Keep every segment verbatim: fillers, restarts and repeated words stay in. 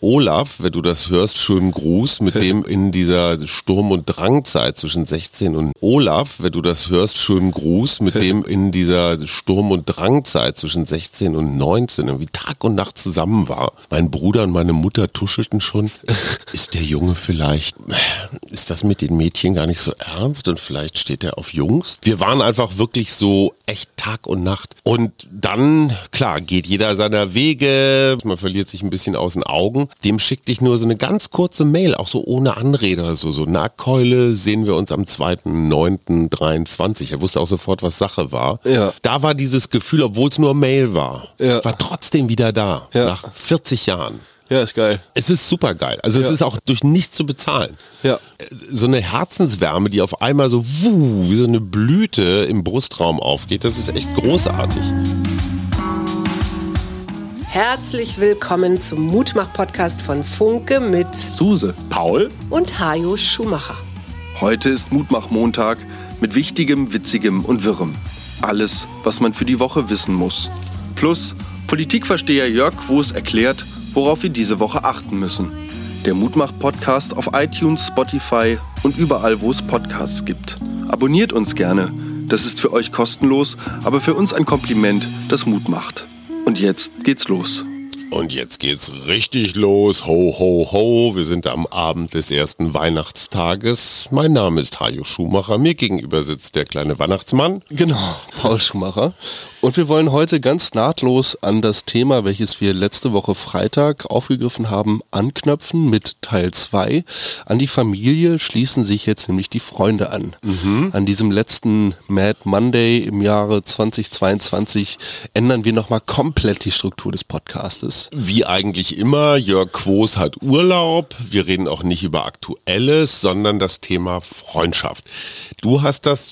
Olaf, wenn du das hörst, schönen Gruß, mit dem in dieser Sturm- und Drangzeit zwischen sechzehn und Olaf, wenn du das hörst, schönen Gruß, mit dem in dieser Sturm- und Drangzeit zwischen sechzehn und neunzehn irgendwie Tag und Nacht zusammen war. Mein Bruder und meine Mutter tuschelten schon. Ist, ist der Junge vielleicht, ist das mit den Mädchen gar nicht so ernst und vielleicht steht er auf Jungs? Wir waren einfach wirklich so echt Tag und Nacht. Und dann, klar, geht jeder seiner Wege, man verliert sich ein bisschen aus den Augen. Dem schickte ich nur so eine ganz kurze Mail, auch so ohne Anrede oder so. So, na Keule, sehen wir uns am zweiten neunten dreiundzwanzig. Er wusste auch sofort, was Sache war. Ja. Da war dieses Gefühl, obwohl es nur Mail war, ja. war trotzdem wieder da. Ja. Nach vierzig Jahren. Ja, ist geil. Es ist super geil. Also es ja. ist auch durch nichts zu bezahlen. Ja. So eine Herzenswärme, die auf einmal so wuh, wie so eine Blüte im Brustraum aufgeht, das ist echt großartig. Herzlich willkommen zum Mutmach-Podcast von Funke mit Suse, Paul und Hajo Schumacher. Heute ist Mutmach-Montag mit Wichtigem, Witzigem und Wirrem. Alles, was man für die Woche wissen muss. Plus Politikversteher Jörg Quos erklärt, worauf wir diese Woche achten müssen. Der Mutmach-Podcast auf iTunes, Spotify und überall, wo es Podcasts gibt. Abonniert uns gerne. Das ist für euch kostenlos, aber für uns ein Kompliment, das Mut macht. Und jetzt geht's los. Und jetzt geht's richtig los. Ho, ho, ho. Wir sind am Abend des ersten Weihnachtstages. Mein Name ist Hajo Schumacher. Mir gegenüber sitzt der kleine Weihnachtsmann. Genau, Paul Schumacher. Und wir wollen heute ganz nahtlos an das Thema, welches wir letzte Woche Freitag aufgegriffen haben, anknüpfen mit Teil zwei. An die Familie schließen sich jetzt nämlich die Freunde an. Mhm. An diesem letzten Mad Monday im Jahre zweitausendzweiundzwanzig ändern wir nochmal komplett die Struktur des Podcastes. Wie eigentlich immer, Jörg Quos hat Urlaub. Wir reden auch nicht über Aktuelles, sondern das Thema Freundschaft. Du hast das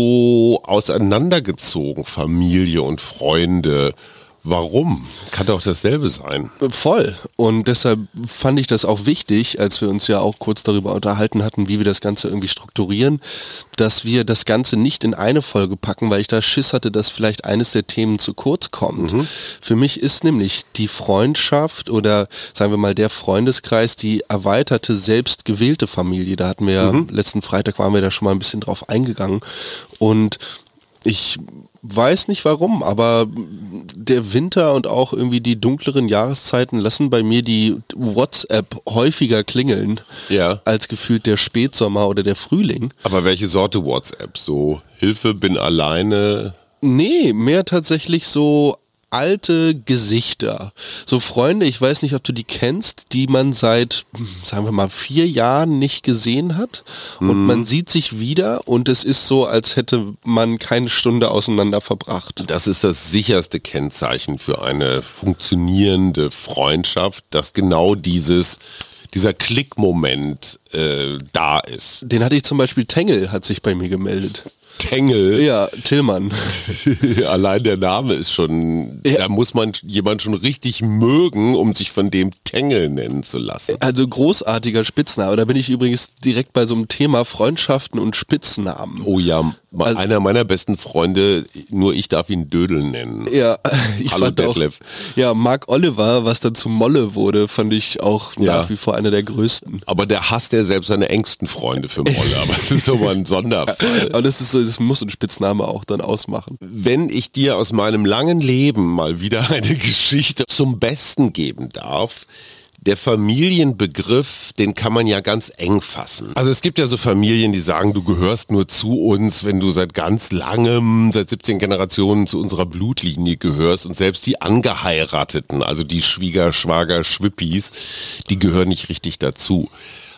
so auseinandergezogen, Familie und Freunde. Warum? Kann doch dasselbe sein. Voll. Und deshalb fand ich das auch wichtig, als wir uns ja auch kurz darüber unterhalten hatten, wie wir das Ganze irgendwie strukturieren, dass wir das Ganze nicht in eine Folge packen, weil ich da Schiss hatte, dass vielleicht eines der Themen zu kurz kommt. Mhm. Für mich ist nämlich die Freundschaft oder sagen wir mal der Freundeskreis die erweiterte, selbst gewählte Familie. Da hatten wir ja, mhm. letzten Freitag waren wir da schon mal ein bisschen drauf eingegangen. Und ich weiß nicht warum, aber der Winter und auch irgendwie die dunkleren Jahreszeiten lassen bei mir die WhatsApp häufiger klingeln, ja, als gefühlt der Spätsommer oder der Frühling. Aber welche Sorte WhatsApp? So Hilfe, bin alleine? Nee, mehr tatsächlich so alte Gesichter. So Freunde, ich weiß nicht, ob du die kennst, die man seit, sagen wir mal, vier Jahren nicht gesehen hat. Und hm. man sieht sich wieder und es ist so, als hätte man keine Stunde auseinander verbracht. Das ist das sicherste Kennzeichen für eine funktionierende Freundschaft, dass genau dieses dieser Klickmoment äh, da ist. Den hatte ich zum Beispiel, Tengel hat sich bei mir gemeldet. Tengel. Ja, Tillmann. Allein der Name ist schon, ja. Da muss man jemand schon richtig mögen, um sich von dem Tengel nennen zu lassen. Also großartiger Spitzname. Da bin ich übrigens direkt bei so einem Thema Freundschaften und Spitznamen. Oh ja, also, einer meiner besten Freunde, nur ich darf ihn Dödel nennen. Ja, ich Hallo fand Detlef. Auch, ja, Mark Oliver, was dann zu Molle wurde, fand ich auch ja. nach wie vor einer der größten. Aber der hasst ja selbst seine engsten Freunde für Molle, aber das ist so mal ein Sonderfall. Aber das ist so, das muss ein Spitzname auch dann ausmachen. Wenn ich dir aus meinem langen Leben mal wieder eine Geschichte zum Besten geben darf, der Familienbegriff, den kann man ja ganz eng fassen. Also es gibt ja so Familien, die sagen, du gehörst nur zu uns, wenn du seit ganz langem, seit siebzehn Generationen zu unserer Blutlinie gehörst. Und selbst die Angeheirateten, also die Schwieger, Schwager, Schwippis, die gehören nicht richtig dazu.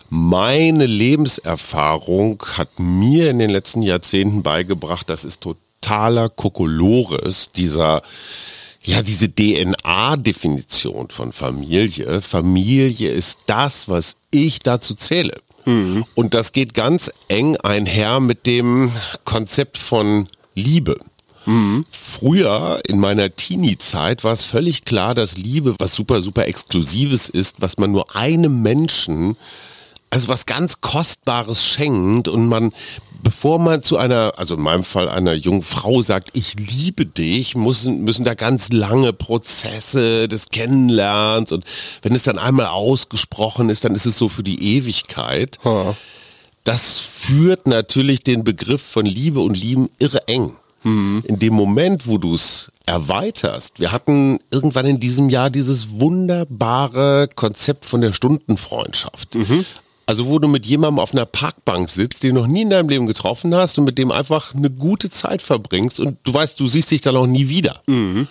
Meine Lebenserfahrung hat mir in den letzten Jahrzehnten beigebracht, das ist totaler Kokolores, dieser Ja, diese D N A-Definition von Familie. Familie ist das, was ich dazu zähle. Mhm. Und das geht ganz eng einher mit dem Konzept von Liebe. Mhm. Früher, in meiner Teenie-Zeit, war es völlig klar, dass Liebe was super, super Exklusives ist, was man nur einem Menschen, also was ganz Kostbares schenkt und man bevor man zu einer, also in meinem Fall einer jungen Frau sagt, ich liebe dich, müssen, müssen da ganz lange Prozesse des Kennenlernens und wenn es dann einmal ausgesprochen ist, dann ist es so für die Ewigkeit. Ha. Das führt natürlich den Begriff von Liebe und Lieben irre eng. Mhm. In dem Moment, wo du es erweiterst, wir hatten irgendwann in diesem Jahr dieses wunderbare Konzept von der Stundenfreundschaft. Mhm. Also wo du mit jemandem auf einer Parkbank sitzt, den du noch nie in deinem Leben getroffen hast und mit dem einfach eine gute Zeit verbringst und du weißt, du siehst dich dann auch nie wieder. Mhm.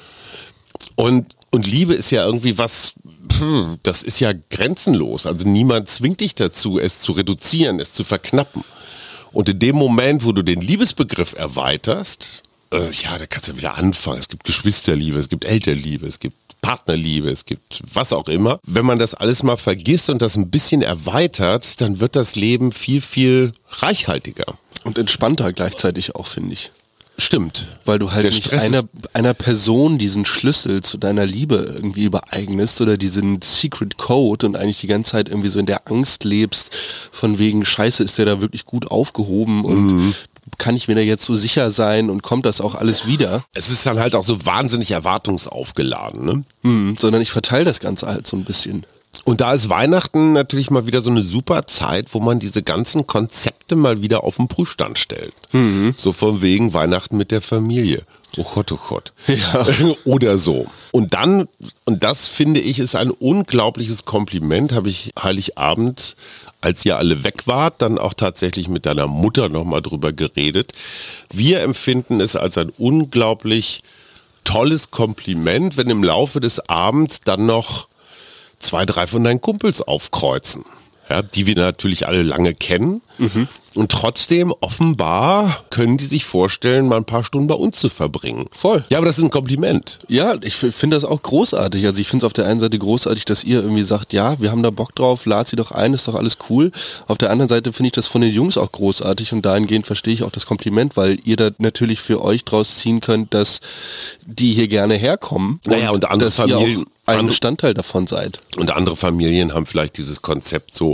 Und, und Liebe ist ja irgendwie was, hm, das ist ja grenzenlos. Also niemand zwingt dich dazu, es zu reduzieren, es zu verknappen. Und in dem Moment, wo du den Liebesbegriff erweiterst, äh, ja, da kannst du ja wieder anfangen. Es gibt Geschwisterliebe, es gibt Elternliebe, es gibt Partnerliebe, es gibt was auch immer. Wenn man das alles mal vergisst und das ein bisschen erweitert, dann wird das Leben viel, viel reichhaltiger. Und entspannter gleichzeitig auch, finde ich. Stimmt. Weil du halt Der nicht Stress einer, einer Person diesen Schlüssel zu deiner Liebe irgendwie übereignest oder diesen Secret Code und eigentlich die ganze Zeit irgendwie so in der Angst lebst, von wegen Scheiße, ist der da wirklich gut aufgehoben und mhm. kann ich mir da jetzt so sicher sein und kommt das auch alles wieder? Es ist dann halt auch so wahnsinnig erwartungsaufgeladen, ne? Mhm, sondern ich verteile das Ganze halt so ein bisschen. Und da ist Weihnachten natürlich mal wieder so eine super Zeit, wo man diese ganzen Konzepte mal wieder auf den Prüfstand stellt. Mhm. So von wegen Weihnachten mit der Familie. Oh Gott, oh Gott. Ja. Oder so. Und dann, und das finde ich, ist ein unglaubliches Kompliment, habe ich Heiligabend, als ihr alle weg wart, dann auch tatsächlich mit deiner Mutter nochmal drüber geredet. Wir empfinden es als ein unglaublich tolles Kompliment, wenn im Laufe des Abends dann noch zwei, drei von deinen Kumpels aufkreuzen, ja, die wir natürlich alle lange kennen. Mhm. Und trotzdem, offenbar, können die sich vorstellen, mal ein paar Stunden bei uns zu verbringen. Voll. Ja, aber das ist ein Kompliment. Ja, ich finde das auch großartig. Also ich finde es auf der einen Seite großartig, dass ihr irgendwie sagt, ja, wir haben da Bock drauf, lad sie doch ein, ist doch alles cool. Auf der anderen Seite finde ich das von den Jungs auch großartig und dahingehend verstehe ich auch das Kompliment, weil ihr da natürlich für euch draus ziehen könnt, dass die hier gerne herkommen. Naja, und, und andere dass Familien, ihr auch ein Bestandteil davon seid. Und andere Familien haben vielleicht dieses Konzept so,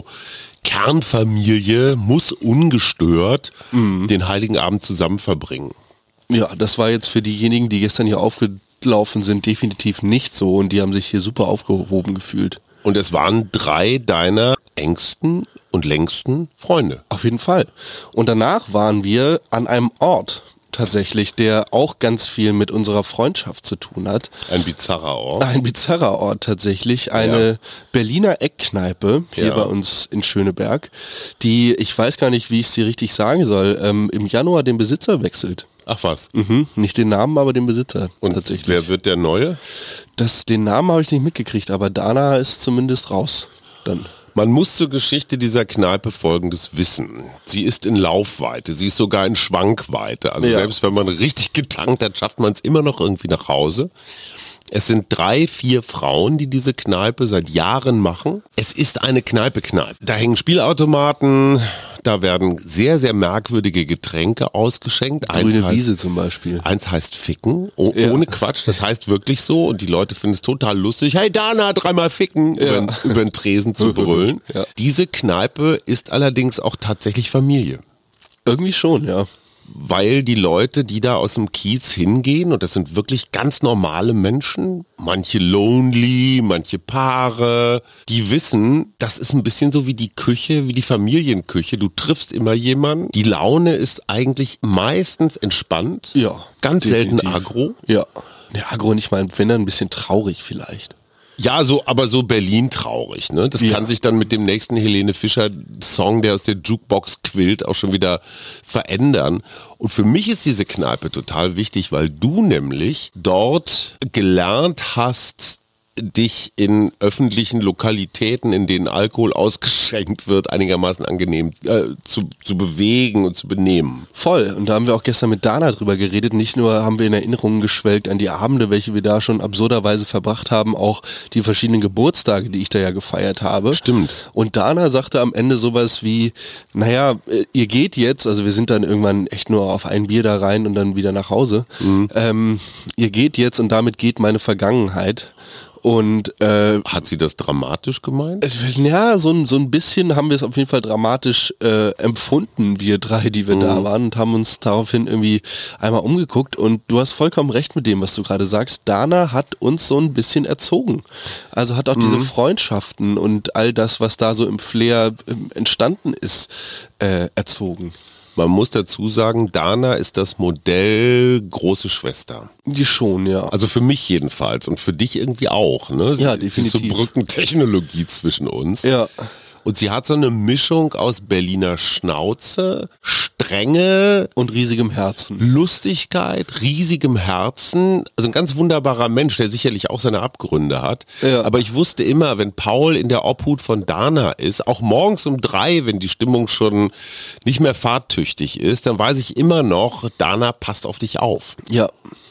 Kernfamilie muss ungestört mhm. den Heiligen Abend zusammen verbringen. Ja, das war jetzt für diejenigen, die gestern hier aufgelaufen sind, definitiv nicht so und die haben sich hier super aufgehoben gefühlt. Und es waren drei deiner engsten und längsten Freunde. Auf jeden Fall. Und danach waren wir an einem Ort tatsächlich, der auch ganz viel mit unserer Freundschaft zu tun hat. Ein bizarrer Ort. Ein bizarrer Ort tatsächlich. Eine ja. Berliner Eckkneipe hier ja. bei uns in Schöneberg, die, ich weiß gar nicht, wie ich es dir richtig sagen soll, ähm, im Januar den Besitzer wechselt. Ach was. Mhm. Nicht den Namen, aber den Besitzer. Und tatsächlich. Wer wird der Neue? Das, den Namen habe ich nicht mitgekriegt, aber Dana ist zumindest raus. Dann. Man muss zur Geschichte dieser Kneipe Folgendes wissen. Sie ist in Laufweite, sie ist sogar in Schwankweite. Also ja. selbst wenn man richtig getankt hat, schafft man es immer noch irgendwie nach Hause. Es sind drei, vier Frauen, die diese Kneipe seit Jahren machen. Es ist eine Kneipe-Kneipe. Da hängen Spielautomaten, da werden sehr, sehr merkwürdige Getränke ausgeschenkt. Grüne eins heißt, Wiese zum Beispiel. Eins heißt Ficken, oh, ja. ohne Quatsch, das heißt wirklich so und die Leute finden es total lustig. Hey Dana, dreimal Ficken, ja. über, über den Tresen zu brüllen. Ja. Diese Kneipe ist allerdings auch tatsächlich Familie. Irgendwie schon, ja. Weil die Leute, die da aus dem Kiez hingehen, und das sind wirklich ganz normale Menschen, manche lonely, manche Paare, die wissen, das ist ein bisschen so wie die Küche, wie die Familienküche. Du triffst immer jemanden, die Laune ist eigentlich meistens entspannt, ja, ganz definitiv. selten aggro. Ja, ja aggro nicht mal, wenn dann ein bisschen traurig vielleicht. Ja, so, aber so Berlin traurig, ne? Das ja. kann sich dann mit dem nächsten Helene Fischer Song, der aus der Jukebox quillt, auch schon wieder verändern. Und für mich ist diese Kneipe total wichtig, weil du nämlich dort gelernt hast, dich in öffentlichen Lokalitäten, in denen Alkohol ausgeschenkt wird, einigermaßen angenehm äh, zu, zu bewegen und zu benehmen. Voll. Und da haben wir auch gestern mit Dana drüber geredet. Nicht nur haben wir in Erinnerungen geschwelgt an die Abende, welche wir da schon absurderweise verbracht haben, auch die verschiedenen Geburtstage, die ich da ja gefeiert habe. Stimmt. Und Dana sagte am Ende sowas wie, naja, ihr geht jetzt, also wir sind dann irgendwann echt nur auf ein Bier da rein und dann wieder nach Hause. Mhm. Ähm, ihr geht jetzt und damit geht meine Vergangenheit. Und äh, hat sie das dramatisch gemeint? Ja, so ein, so ein bisschen haben wir es auf jeden Fall dramatisch äh, empfunden, wir drei, die wir mhm. da waren, und haben uns daraufhin irgendwie einmal umgeguckt. Und du hast vollkommen recht mit dem, was du gerade sagst. Dana hat uns so ein bisschen erzogen. Also hat auch mhm. diese Freundschaften und all das, was da so im Flair äh, entstanden ist, äh, erzogen. Man muss dazu sagen, Dana ist das Modell große Schwester. Die schon, ja. Also für mich jedenfalls und für dich irgendwie auch. Ne? Ja, definitiv. So Brückentechnologie zwischen uns. Ja. Und sie hat so eine Mischung aus Berliner Schnauze, Strenge und riesigem Herzen. Lustigkeit, riesigem Herzen. Also ein ganz wunderbarer Mensch, der sicherlich auch seine Abgründe hat. Ja. Aber ich wusste immer, wenn Paul in der Obhut von Dana ist, auch morgens um drei, wenn die Stimmung schon nicht mehr fahrttüchtig ist, dann weiß ich immer noch, Dana passt auf dich auf. Ja.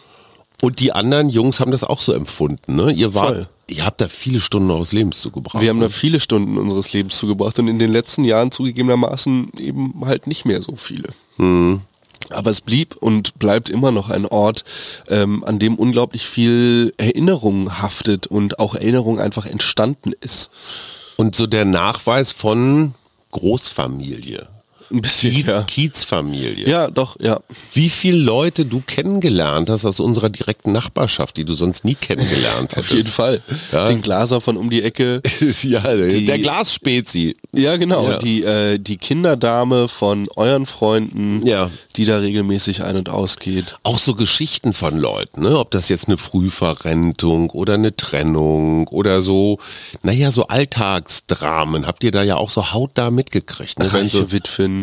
Und die anderen Jungs haben das auch so empfunden, ne? Ihr wart, Voll. Ihr habt da viele Stunden eures Lebens zugebracht. Wir haben da viele Stunden unseres Lebens zugebracht und in den letzten Jahren zugegebenermaßen eben halt nicht mehr so viele. Mhm. Aber es blieb und bleibt immer noch ein Ort, ähm, an dem unglaublich viel Erinnerung haftet und auch Erinnerung einfach entstanden ist. Und so der Nachweis von Großfamilie. Ein bisschen, Kiez, ja. Kiezfamilie. Ja, doch, ja. Wie viele Leute du kennengelernt hast aus unserer direkten Nachbarschaft, die du sonst nie kennengelernt hättest. Auf jeden Fall. Ja. Den Glaser von um die Ecke. Ja, die, der Glasspezi. Ja, genau. Ja. Die, äh, die Kinderdame von euren Freunden, ja. die da regelmäßig ein- und ausgeht. Auch so Geschichten von Leuten, ne? Ob das jetzt eine Frühverrentung oder eine Trennung oder so, naja, so Alltagsdramen. Habt ihr da ja auch so hautnah mitgekriegt. Ne? Reiche so, Witwen.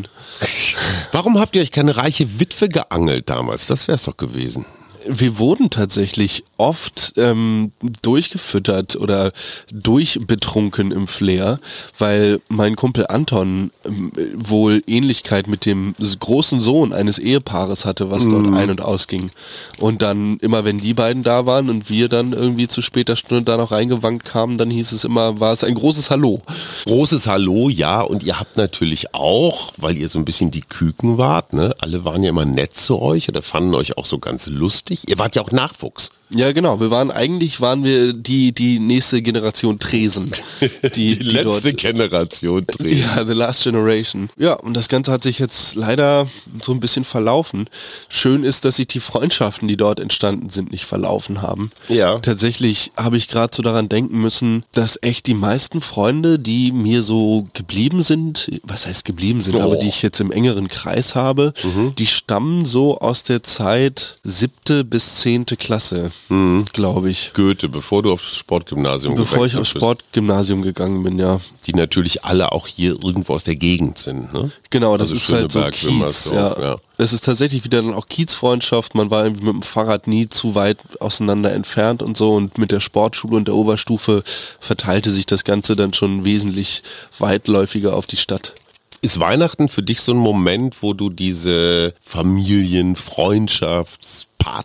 Warum habt ihr euch keine reiche Witwe geangelt damals? Das wär's doch gewesen. Wir wurden tatsächlich oft ähm, durchgefüttert oder durchbetrunken im Flair, weil mein Kumpel Anton ähm, wohl Ähnlichkeit mit dem großen Sohn eines Ehepaares hatte, was dort mm. ein- und ausging. Und dann immer, wenn die beiden da waren und wir dann irgendwie zu später Stunde da noch reingewankt kamen, dann hieß es immer, war es ein großes Hallo. Großes Hallo, ja, und ihr habt natürlich auch, weil ihr so ein bisschen die Küken wart, ne? Alle waren ja immer nett zu euch oder fanden euch auch so ganz lustig. Ihr wart ja auch Nachwuchs. Ja, genau. Wir waren eigentlich waren wir die die nächste Generation Tresen. Die, die, die letzte dort, Generation Tresen. Ja, the last generation. Ja, und das Ganze hat sich jetzt leider so ein bisschen verlaufen. Schön ist, dass sich die Freundschaften, die dort entstanden sind, nicht verlaufen haben. Ja. Tatsächlich habe ich gerade so daran denken müssen, dass echt die meisten Freunde, die mir so geblieben sind, was heißt geblieben sind, oh. aber die ich jetzt im engeren Kreis habe, mhm. die stammen so aus der Zeit siebte bis zehnte Klasse. Mhm. Glaube ich. Goethe, bevor du aufs Sportgymnasium gegangen bist. Bevor ich aufs Sportgymnasium gegangen bin, ja. Die natürlich alle auch hier irgendwo aus der Gegend sind, ne? Genau, das also ist Schöneberg, halt so Kiez. Ja. Ja. Das ist tatsächlich wieder dann auch Kiezfreundschaft. Man war irgendwie mit dem Fahrrad nie zu weit auseinander entfernt und so. Und mit der Sportschule und der Oberstufe verteilte sich das Ganze dann schon wesentlich weitläufiger auf die Stadt. Ist Weihnachten für dich so ein Moment, wo du diese Familien-, Freundschafts-,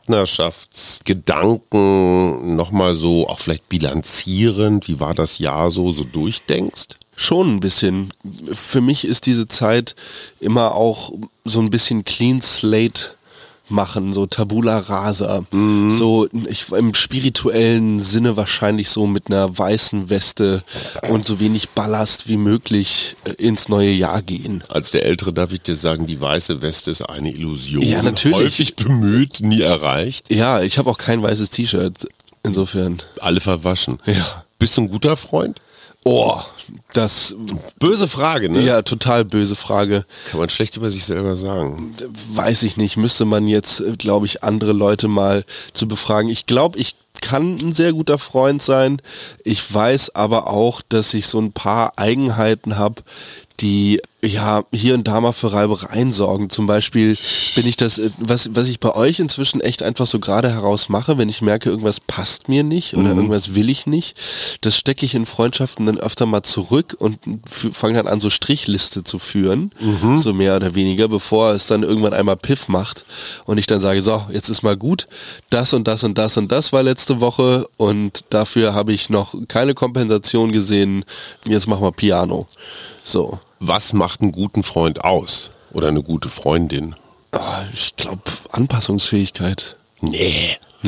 Partnerschaftsgedanken nochmal so auch vielleicht bilanzierend, wie war das Jahr so, so durchdenkst? Schon ein bisschen. Für mich ist diese Zeit immer auch so ein bisschen Clean Slate machen, so Tabula Rasa. Mhm. So ich, im spirituellen Sinne wahrscheinlich so mit einer weißen Weste und so wenig Ballast wie möglich ins neue Jahr gehen. Als der Ältere darf ich dir sagen, die weiße Weste ist eine Illusion. Ja, natürlich. Häufig bemüht, nie erreicht. Ja, ich habe auch kein weißes T-Shirt, insofern. Alle verwaschen. Ja. Bist du ein guter Freund? Oh, das... Böse Frage, ne? Ja, total böse Frage. Kann man schlecht über sich selber sagen. Weiß ich nicht. Müsste man jetzt, glaube ich, andere Leute mal zu befragen. Ich glaube, ich kann ein sehr guter Freund sein. Ich weiß aber auch, dass ich so ein paar Eigenheiten habe, die ja hier und da mal für Reibereien sorgen. Zum Beispiel bin ich das, was, was ich bei euch inzwischen echt einfach so gerade heraus mache, wenn ich merke, irgendwas passt mir nicht oder mhm. irgendwas will ich nicht, das stecke ich in Freundschaften dann öfter mal zurück und fange dann an, so Strichliste zu führen, mhm. so mehr oder weniger, bevor es dann irgendwann einmal Piff macht und ich dann sage, so, jetzt ist mal gut, das und das und das und das war letzte Woche und dafür habe ich noch keine Kompensation gesehen, jetzt machen wir Piano. So. Was macht einen guten Freund aus? Oder eine gute Freundin? Oh, ich glaube, Anpassungsfähigkeit. Nee. Nicht?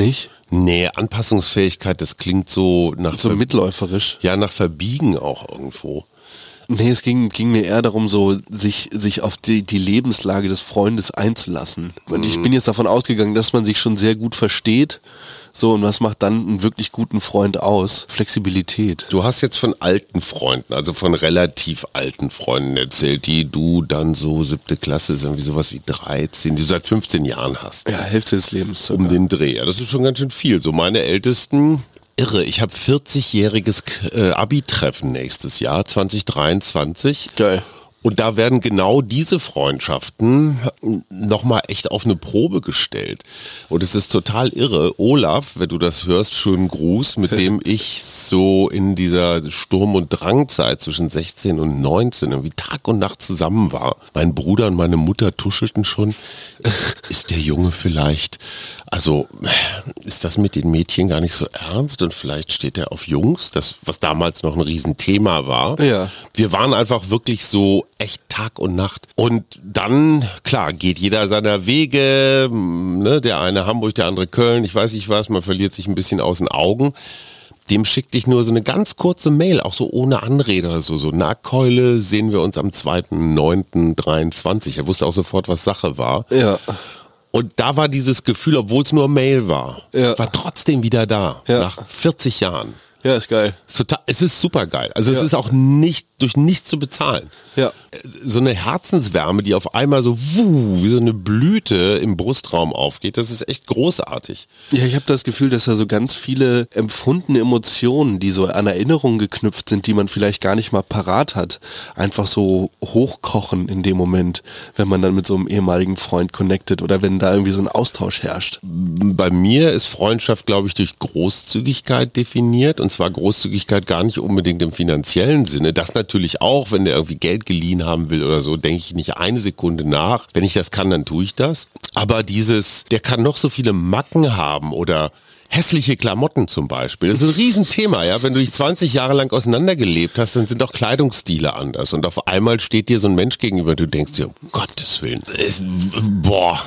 Nee, Anpassungsfähigkeit, das klingt so nach... So mitläuferisch. Ja, nach Verbiegen auch irgendwo. Nee, es ging, ging mir eher darum, so sich, sich auf die, die Lebenslage des Freundes einzulassen. Und ich bin jetzt davon ausgegangen, dass man sich schon sehr gut versteht. So, und was macht dann einen wirklich guten Freund aus? Flexibilität. Du hast jetzt von alten Freunden, also von relativ alten Freunden erzählt, die du dann so siebte Klasse, ist irgendwie sowas wie dreizehn, die du seit fünfzehn Jahren hast. Ja, Hälfte des Lebens sogar. Um den Dreh. Ja, das ist schon ganz schön viel. So meine Ältesten, irre, ich habe vierzigjähriges äh, Abi-Treffen nächstes Jahr, zwanzig dreiundzwanzig. Geil. Und da werden genau diese Freundschaften nochmal echt auf eine Probe gestellt. Und es ist total irre. Olaf, wenn du das hörst, schönen Gruß, mit dem ich so in dieser Sturm- und Drangzeit zwischen sechzehn und neunzehn irgendwie Tag und Nacht zusammen war. Mein Bruder und meine Mutter tuschelten schon, ist, ist der Junge vielleicht, also ist das mit den Mädchen gar nicht so ernst und vielleicht steht er auf Jungs, das was damals noch ein Riesenthema war. Ja. Wir waren einfach wirklich so echt Tag und Nacht. Und dann, klar, geht jeder seiner Wege, ne? Der eine Hamburg, der andere Köln, ich weiß nicht was, man verliert sich ein bisschen aus den Augen. Dem schickte ich nur so eine ganz kurze Mail, auch so ohne Anrede oder so, so, na Keule, sehen wir uns am zweiten neunten dreiundzwanzig. Er wusste auch sofort, was Sache war. Ja. Und da war dieses Gefühl, obwohl es nur Mail war, ja. war trotzdem wieder da, ja. nach vierzig Jahren. Ja, ist geil. Es ist, total, es ist super geil. Also ja. es ist auch nicht durch nichts zu bezahlen. Ja. So eine Herzenswärme, die auf einmal so wuh, wie so eine Blüte im Brustraum aufgeht, das ist echt großartig. Ja, ich habe das Gefühl, dass da so ganz viele empfundene Emotionen, die so an Erinnerungen geknüpft sind, die man vielleicht gar nicht mal parat hat, einfach so hochkochen in dem Moment, wenn man dann mit so einem ehemaligen Freund connectet oder wenn da irgendwie so ein Austausch herrscht. Bei mir ist Freundschaft, glaube ich, durch Großzügigkeit definiert. Und zwar Großzügigkeit gar nicht unbedingt im finanziellen Sinne. Das natürlich auch, wenn der irgendwie Geld geliehen haben will oder so, denke ich nicht eine Sekunde nach. Wenn ich das kann, dann tue ich das. Aber dieses, der kann noch so viele Macken haben oder hässliche Klamotten zum Beispiel. Das ist ein Riesenthema, ja. Wenn du dich zwanzig Jahre lang auseinandergelebt hast, dann sind auch Kleidungsstile anders. Und auf einmal steht dir so ein Mensch gegenüber, du denkst dir, um Gottes Willen, ist, boah,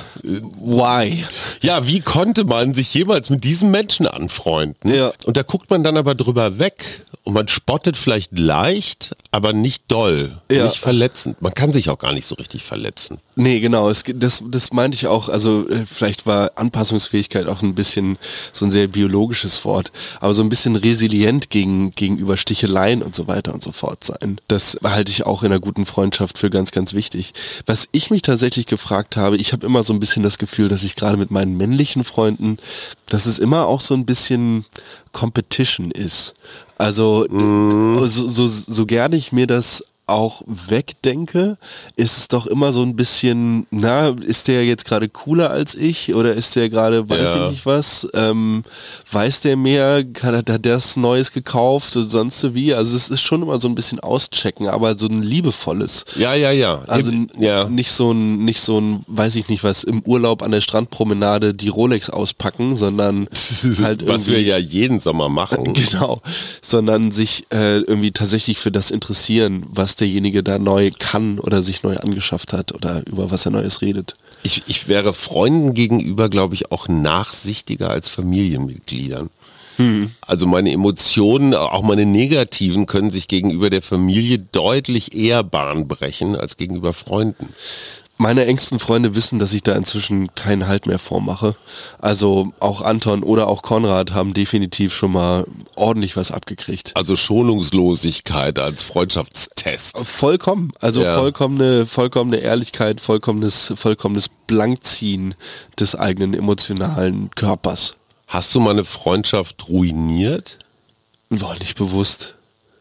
why? Ja, wie konnte man sich jemals mit diesem Menschen anfreunden? Ja. Und da guckt man dann aber drüber weg und man spottet vielleicht leicht, aber nicht doll, ja. nicht verletzend. Man kann sich auch gar nicht so richtig verletzen. Nee, genau, es, das, das meinte ich auch, also äh, vielleicht war Anpassungsfähigkeit auch ein bisschen so ein sehr biologisches Wort, aber so ein bisschen resilient gegen, gegenüber Sticheleien und so weiter und so fort sein. Das halte ich auch in einer guten Freundschaft für ganz, ganz wichtig. Was ich mich tatsächlich gefragt habe, ich habe immer so ein bisschen das Gefühl, dass ich gerade mit meinen männlichen Freunden, dass es immer auch so ein bisschen Competition ist. Also mm. so, so, so gerne ich mir das auch wegdenke, ist es doch immer so ein bisschen, na, ist der jetzt gerade cooler als ich oder ist der gerade, weiß ja. ich nicht was, ähm, weiß der mehr, hat er das Neues gekauft und sonst so wie, also es ist schon immer so ein bisschen auschecken, aber so ein liebevolles. Ja, ja, ja. Also ja. nicht so ein, nicht so ein, weiß ich nicht was, im Urlaub an der Strandpromenade die Rolex auspacken, sondern halt was wir ja jeden Sommer machen. Genau, sondern sich äh, irgendwie tatsächlich für das interessieren, was derjenige da neu kann oder sich neu angeschafft hat oder über was er Neues redet. Ich, ich wäre Freunden gegenüber, glaube ich, auch nachsichtiger als Familienmitgliedern. Hm. Also meine Emotionen, auch meine negativen, können sich gegenüber der Familie deutlich eher Bahn brechen als gegenüber Freunden. Meine engsten Freunde wissen, dass ich da inzwischen keinen Halt mehr vormache. Also auch Anton oder auch Konrad haben definitiv schon mal ordentlich was abgekriegt. Also Schonungslosigkeit als Freundschaftstest. Vollkommen. Also ja. vollkommene, vollkommene Ehrlichkeit, vollkommenes, vollkommenes Blankziehen des eigenen emotionalen Körpers. Hast du mal eine Freundschaft ruiniert? War nicht bewusst.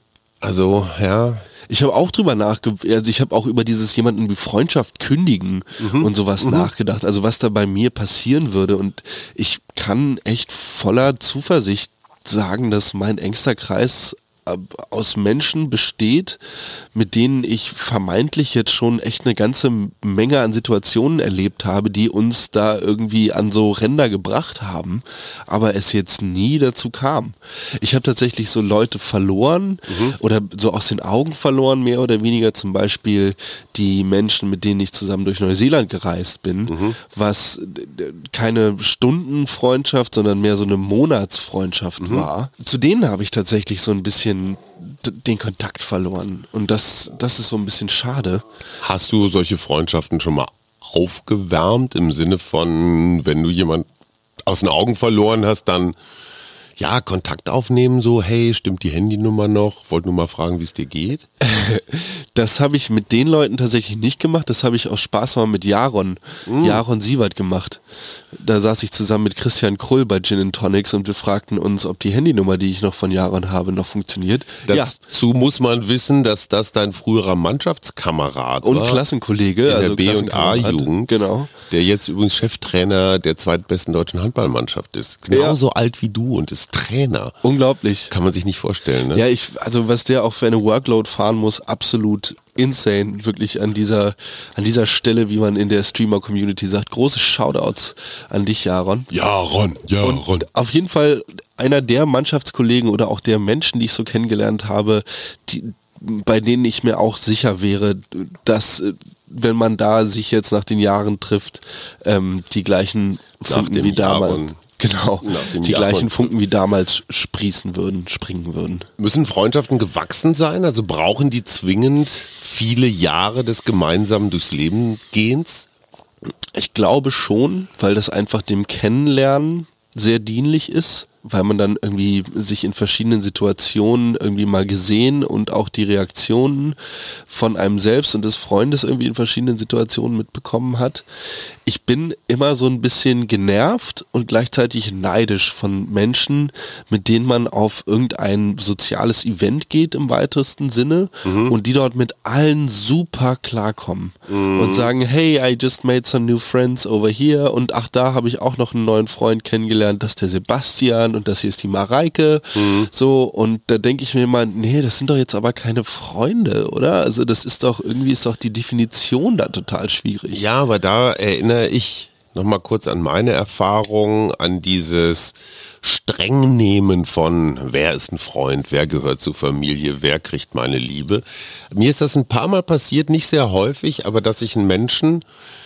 Also, ja... Ich habe auch drüber nachgedacht, also ich habe auch über dieses jemanden wie Freundschaft kündigen mhm. und sowas mhm. nachgedacht, also was da bei mir passieren würde und ich kann echt voller Zuversicht sagen, dass mein engster Kreis aus Menschen besteht, mit denen ich vermeintlich jetzt schon echt eine ganze Menge an Situationen erlebt habe, die uns da irgendwie an so Ränder gebracht haben, aber es jetzt nie dazu kam. Ich habe tatsächlich so Leute verloren mhm. oder so aus den Augen verloren, mehr oder weniger, zum Beispiel die Menschen, mit denen ich zusammen durch Neuseeland gereist bin, mhm. was keine Stundenfreundschaft, sondern mehr so eine Monatsfreundschaft mhm. war. Zu denen habe ich tatsächlich so ein bisschen den Kontakt verloren und das, das ist so ein bisschen schade. Hast du solche Freundschaften schon mal aufgewärmt im Sinne von, wenn du jemand aus den Augen verloren hast, dann ja, Kontakt aufnehmen, so, hey, stimmt die Handynummer noch? Wollte nur mal fragen, wie es dir geht. Das habe ich mit den Leuten tatsächlich nicht gemacht. Das habe ich aus Spaß mal mit Jaron, mm. Jaron Sievert gemacht. Da saß ich zusammen mit Christian Krull bei Gin and Tonics und wir fragten uns, ob die Handynummer, die ich noch von Jaron habe, noch funktioniert. Dazu ja. muss man wissen, dass das dein früherer Mannschaftskamerad und war. Und Klassenkollege, in also der B- und A-Jugend, genau. Der jetzt übrigens Cheftrainer der zweitbesten deutschen Handballmannschaft ist. Genauso ja. alt wie du und ist Trainer. Unglaublich. Kann man sich nicht vorstellen, ne? Ja, ich, also was der auch für eine Workload fahren muss, absolut insane, wirklich an dieser, an dieser Stelle, wie man in der Streamer-Community sagt. Große Shoutouts an dich, Jaron. Jaron, Jaron. Und auf jeden Fall einer der Mannschaftskollegen oder auch der Menschen, die ich so kennengelernt habe, die, bei denen ich mir auch sicher wäre, dass, wenn man da sich jetzt nach den Jahren trifft, ähm, die gleichen Funken wie damals. Genau, die gleichen Funken wie damals sprießen würden, springen würden. Müssen Freundschaften gewachsen sein? Also brauchen die zwingend viele Jahre des gemeinsamen durchs Leben Gehens? Ich glaube schon, weil das einfach dem Kennenlernen sehr dienlich ist, weil man dann irgendwie sich in verschiedenen Situationen irgendwie mal gesehen und auch die Reaktionen von einem selbst und des Freundes irgendwie in verschiedenen Situationen mitbekommen hat. Ich bin immer so ein bisschen genervt und gleichzeitig neidisch von Menschen, mit denen man auf irgendein soziales Event geht im weitesten Sinne mhm. und die dort mit allen super klarkommen mhm. und sagen, hey, I just made some new friends over here und ach, da habe ich auch noch einen neuen Freund kennengelernt, das ist der Sebastian und das hier ist die Mareike, mhm. so, und da denke ich mir immer, nee, das sind doch jetzt aber keine Freunde, oder? Also das ist doch, irgendwie ist doch die Definition da total schwierig. Ja, aber da erinnere ich nochmal kurz an meine Erfahrung, an dieses Strengnehmen von, wer ist ein Freund, wer gehört zur Familie, wer kriegt meine Liebe. Mir ist das ein paar Mal passiert, nicht sehr häufig, aber dass ich einen Menschen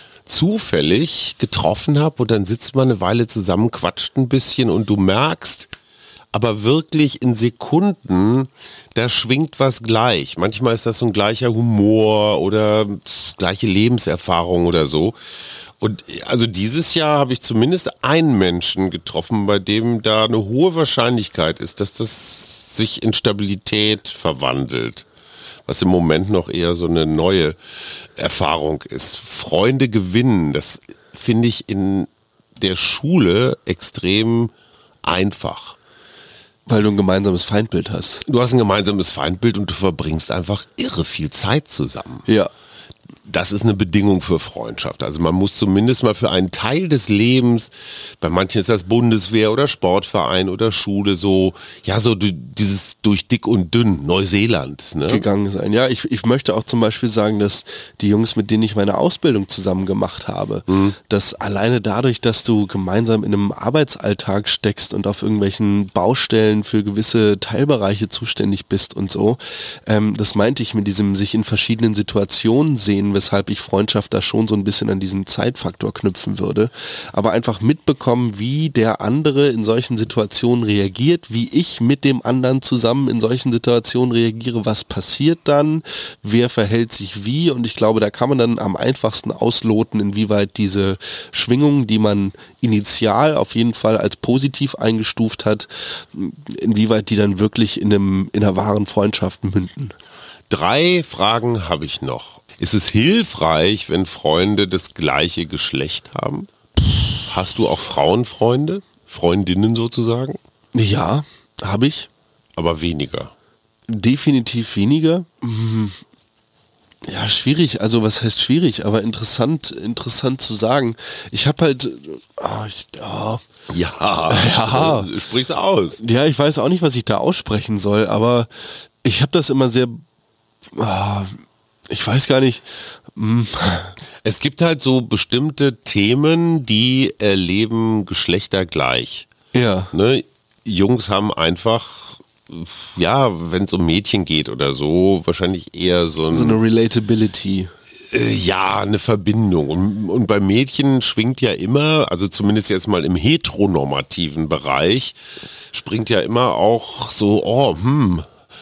zufällig getroffen habe und dann sitzt man eine Weile zusammen, quatscht ein bisschen und du merkst, aber wirklich in Sekunden, da schwingt was gleich. Manchmal ist das so ein gleicher Humor oder gleiche Lebenserfahrung oder so. Und also dieses Jahr habe ich zumindest einen Menschen getroffen, bei dem da eine hohe Wahrscheinlichkeit ist, dass das sich in Stabilität verwandelt. Was im Moment noch eher so eine neue Erfahrung ist. Freunde gewinnen, das finde ich in der Schule extrem einfach. Weil du ein gemeinsames Feindbild hast. Du hast ein gemeinsames Feindbild und du verbringst einfach irre viel Zeit zusammen. Ja. Das ist eine Bedingung für Freundschaft. Also man muss zumindest mal für einen Teil des Lebens, bei manchen ist das Bundeswehr oder Sportverein oder Schule, so, ja, so dieses durch dick und dünn, Neuseeland. Ne? Gegangen sein. Ja, ich, ich möchte auch zum Beispiel sagen, dass die Jungs, mit denen ich meine Ausbildung zusammen gemacht habe, mhm. dass alleine dadurch, dass du gemeinsam in einem Arbeitsalltag steckst und auf irgendwelchen Baustellen für gewisse Teilbereiche zuständig bist und so, ähm, das meinte ich mit diesem sich in verschiedenen Situationen sehen, weshalb ich Freundschaft da schon so ein bisschen an diesen Zeitfaktor knüpfen würde, aber einfach mitbekommen, wie der andere in solchen Situationen reagiert, wie ich mit dem anderen zusammen in solchen Situationen reagiere, was passiert dann, wer verhält sich wie, und ich glaube, da kann man dann am einfachsten ausloten, inwieweit diese Schwingungen, die man initial auf jeden Fall als positiv eingestuft hat, inwieweit die dann wirklich in, einem, in einer wahren Freundschaft münden. Drei Fragen habe ich noch. Ist es hilfreich, wenn Freunde das gleiche Geschlecht haben? Hast du auch Frauenfreunde? Freundinnen sozusagen? Ja, habe ich. Aber weniger? Definitiv weniger. Ja, schwierig. Also was heißt schwierig, aber interessant, interessant zu sagen. Ich habe halt, oh, ich, oh. Ja, ja, sprich's aus. Ja, ich weiß auch nicht, was ich da aussprechen soll, aber ich habe das immer sehr, oh, ich weiß gar nicht. Hm. Es gibt halt so bestimmte Themen, die erleben Geschlechter gleich. Ja. Ne? Jungs haben einfach, ja, wenn es um Mädchen geht oder so, wahrscheinlich eher so, ein, so eine Relatability. Äh, ja, eine Verbindung. Und, und bei Mädchen schwingt ja immer, also zumindest jetzt mal im heteronormativen Bereich, springt ja immer auch so, oh, hm,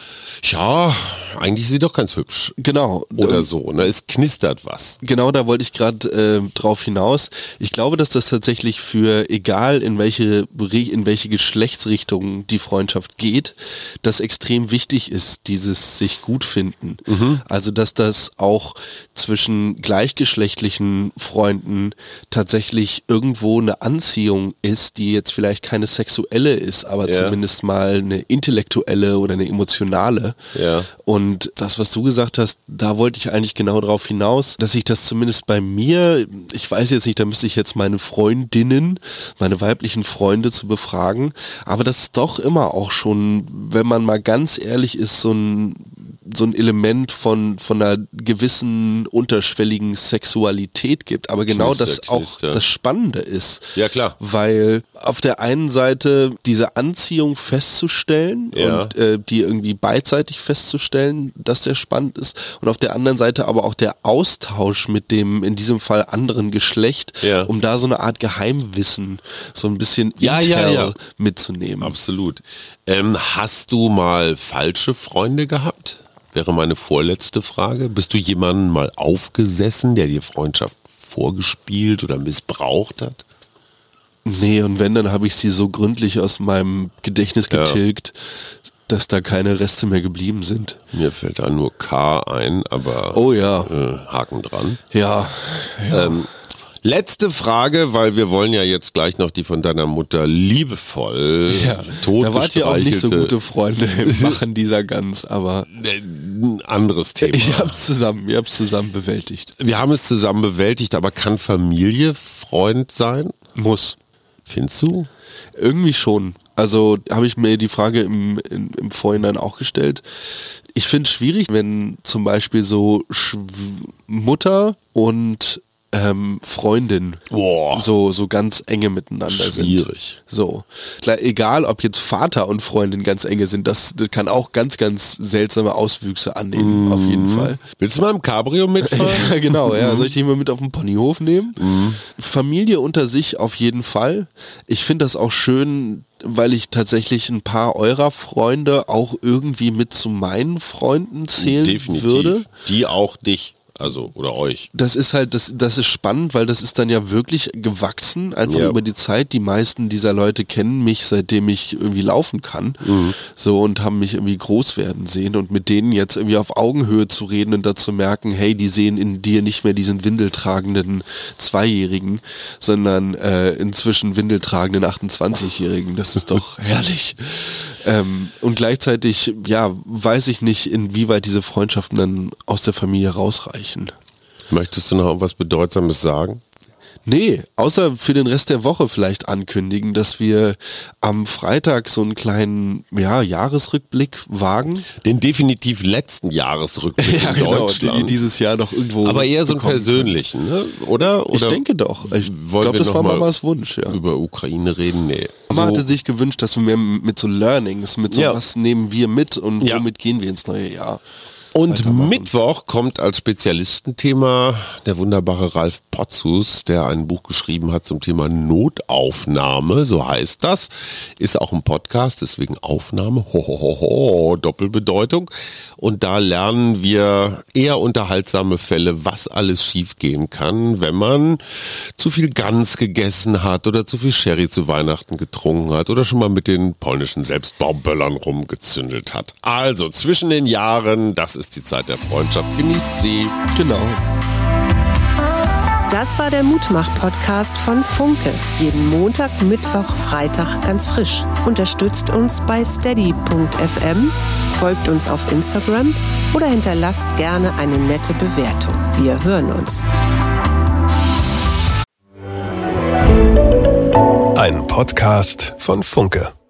ja, eigentlich ist sie doch ganz hübsch. Genau. Oder so, ne? Es knistert was. Genau, da wollte ich gerade äh, drauf hinaus. Ich glaube, dass das tatsächlich für, egal in welche, in welche Geschlechtsrichtung die Freundschaft geht, das extrem wichtig ist, dieses sich gut finden. Mhm. Also, dass das auch zwischen gleichgeschlechtlichen Freunden tatsächlich irgendwo eine Anziehung ist, die jetzt vielleicht keine sexuelle ist, aber ja. zumindest mal eine intellektuelle oder eine emotionale. Ja. Und das, was du gesagt hast, da wollte ich eigentlich genau darauf hinaus, dass ich das zumindest bei mir, ich weiß jetzt nicht, da müsste ich jetzt meine Freundinnen, meine weiblichen Freunde zu befragen, aber das ist doch immer auch schon, wenn man mal ganz ehrlich ist, so ein so ein Element von, von einer gewissen unterschwelligen Sexualität gibt. Aber genau Knister, das auch Knister. das Spannende ist. Ja, klar. Weil auf der einen Seite diese Anziehung festzustellen Ja. und äh, die irgendwie beidseitig festzustellen, dass der spannend ist. Und auf der anderen Seite aber auch der Austausch mit dem, in diesem Fall anderen Geschlecht, Ja. um da so eine Art Geheimwissen, so ein bisschen Ja, Intel ja, ja. mitzunehmen. Absolut. Ähm, hast du mal falsche Freunde gehabt? Wäre meine vorletzte Frage. Bist du jemanden mal aufgesessen, der dir Freundschaft vorgespielt oder missbraucht hat? Nee, und wenn, dann habe ich sie so gründlich aus meinem Gedächtnis Ja. getilgt, dass da keine Reste mehr geblieben sind. Mir fällt da nur K ein, aber Oh ja. äh, Haken dran. Ja. ja. Ähm, letzte Frage, weil wir wollen ja jetzt gleich noch die von deiner Mutter liebevoll ja. Da wart ihr auch nicht so gute Freunde im Machen dieser Gans, aber ein anderes Thema. ihr habt es zusammen, ihr habt es zusammen bewältigt. Wir haben es zusammen bewältigt, aber kann Familie Freund sein? Muss. Findest du? Irgendwie schon. Also habe ich mir die Frage im, im, im Vorhinein auch gestellt. Ich finde es schwierig, wenn zum Beispiel so Schw- Mutter und ähm, Freundin Boah. so so ganz enge miteinander sind. Schwierig. So. Klar, egal, ob jetzt Vater und Freundin ganz enge sind, das, das kann auch ganz, ganz seltsame Auswüchse annehmen, Mhm. auf jeden Fall. Willst du mal im Cabrio mitfahren? Ja, genau, ja. Soll ich dich mal mit auf den Ponyhof nehmen? Familie unter sich auf jeden Fall. Ich finde das auch schön, weil ich tatsächlich ein paar eurer Freunde auch irgendwie mit zu meinen Freunden zählen Definitiv. würde. Die auch dich, also oder euch. Das ist halt, das, das ist spannend, weil das ist dann ja wirklich gewachsen, einfach Ja. über die Zeit. Die meisten dieser Leute kennen mich, seitdem ich irgendwie laufen kann. Mhm. So, und haben mich irgendwie groß werden sehen. Und mit denen jetzt irgendwie auf Augenhöhe zu reden und dazu merken, hey, die sehen in dir nicht mehr diesen windeltragenden Zweijährigen, sondern äh, inzwischen windeltragenden achtundzwanzigjährigen. Das ist doch herrlich. Ähm, und gleichzeitig, ja, weiß ich nicht, inwieweit diese Freundschaften dann aus der Familie rausreichen. Möchtest du noch was Bedeutsames sagen? Nee, außer für den Rest der Woche vielleicht ankündigen, dass wir am Freitag so einen kleinen ja, Jahresrückblick wagen. Den definitiv letzten Jahresrückblick in Deutschland. die dieses Jahr noch irgendwo Aber eher so einen bekommen persönlichen, ne? Oder? können. Ich Oder denke doch. Ich wollen glaube, wir das noch war mal Mamas Wunsch, ja. über Ukraine reden? Nee. Mama So- hatte sich gewünscht, dass wir mehr mit so Learnings, mit so Ja. was nehmen wir mit und Ja. womit gehen wir ins neue Jahr. Und weitermachen. Mittwoch kommt als Spezialistenthema der wunderbare Ralf Potzus, der ein Buch geschrieben hat zum Thema Notaufnahme, so heißt das. Ist auch ein Podcast, deswegen Aufnahme, ho, ho, ho, ho, Doppelbedeutung. Und da lernen wir eher unterhaltsame Fälle, was alles schiefgehen kann, wenn man zu viel Gans gegessen hat oder zu viel Sherry zu Weihnachten getrunken hat oder schon mal mit den polnischen Selbstbauböllern rumgezündelt hat. Also zwischen den Jahren, das ist die Zeit der Freundschaft. Genießt sie. Genau. Das war der Mutmach-Podcast von Funke. Jeden Montag, Mittwoch, Freitag ganz frisch. Unterstützt uns bei steady punkt f m, folgt uns auf Instagram oder hinterlasst gerne eine nette Bewertung. Wir hören uns. Ein Podcast von Funke.